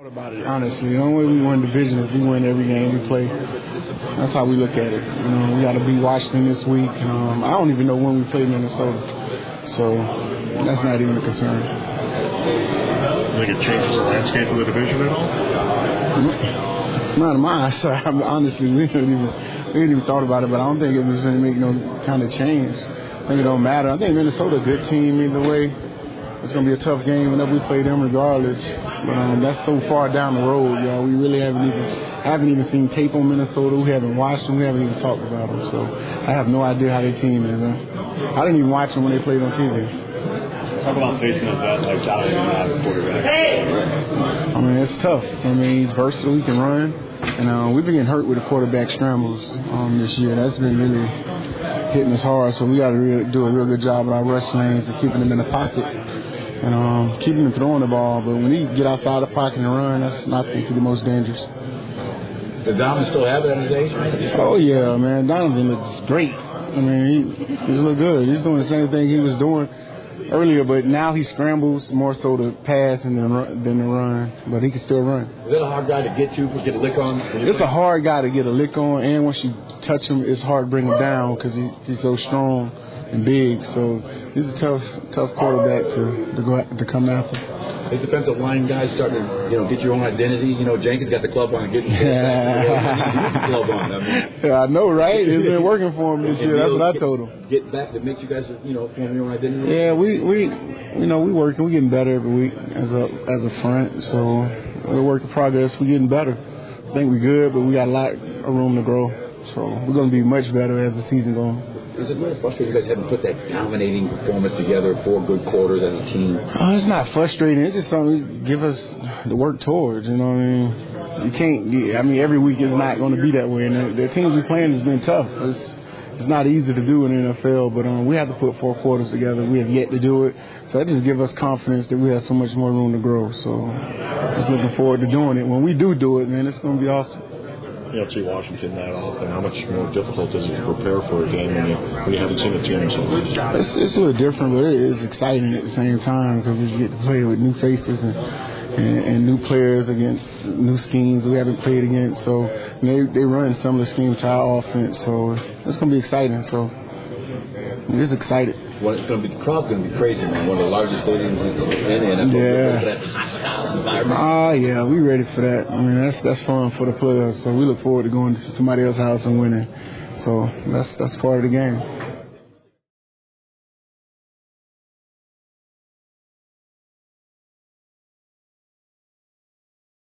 About it, honestly. The only way we win division is we win every game we play. That's how we look at it. We got to beat Washington this week. I don't even know when we play Minnesota, so that's not even a concern. You think it changes the landscape of the division at all? Not in my eyes. Honestly, we didn't even thought about it, but I don't think it was going to make no kind of change. I think it don't matter. I think Minnesota a good team either way. It's going to be a tough game whenever we play them regardless. But that's so far down the road, y'all. We really haven't even seen tape on Minnesota. We haven't watched them. We haven't even talked about them. So I have no idea how their team is. I didn't even watch them when they played on TV. Talk about facing a vet like Jonathan quarterback. It's tough. He's versatile. He can run. And we've been getting hurt with the quarterback scrambles this year. That's been really hitting us hard. So we got to do a real good job with our rush lanes and keeping them in the pocket. And keeping him throwing the ball. But when he get outside the pocket and run, that's not the most dangerous. Does Donovan still have it at his age? Oh, yeah, man. Donovan looks great. He's look good. He's doing the same thing he was doing earlier, but now he scrambles more so to pass than to run. But he can still run. Is that a hard guy to get a lick on? It's a hard guy to get a lick on, and once you touch him, it's hard to bring him down because he's so strong and big, so he's a tough quarterback to come after. His defensive line guys starting to get your own identity. Jenkins got the club on, getting the club on. Yeah, I know, right? It's been working for him this year. That's what I told him. Get back that makes you guys form your own identity. Yeah, we working. We getting better every week as a front. So we're work in progress. We getting better. I think we're good, but we got a lot of room to grow. So we're going to be much better as the season goes on. Is it really frustrating you guys haven't put that dominating performance together, 4 good quarters as a team? Oh, it's not frustrating. It's just something give us to work towards. You can't. Every week is not going to be that way. And the teams we playing has been tough. It's not easy to do in the NFL, but we have to put 4 quarters together. We have yet to do it. So that just gives us confidence that we have so much more room to grow. So just looking forward to doing it. When we do it, man, it's going to be awesome. You don't see Washington that often. How much more difficult is it to prepare for a game when you haven't seen the team so much? It's a little different, but it is exciting at the same time because you get to play with new faces and new players against new schemes we haven't played against. So they run some of the schemes to our offense. So it's going to be exciting. So it's excited. Well, the crowd's going to be crazy, man. One of the largest stadiums in the NFL. Yeah. Yeah, we ready for that. That's fun for the players. So we look forward to going to somebody else's house and winning. So that's part of the game.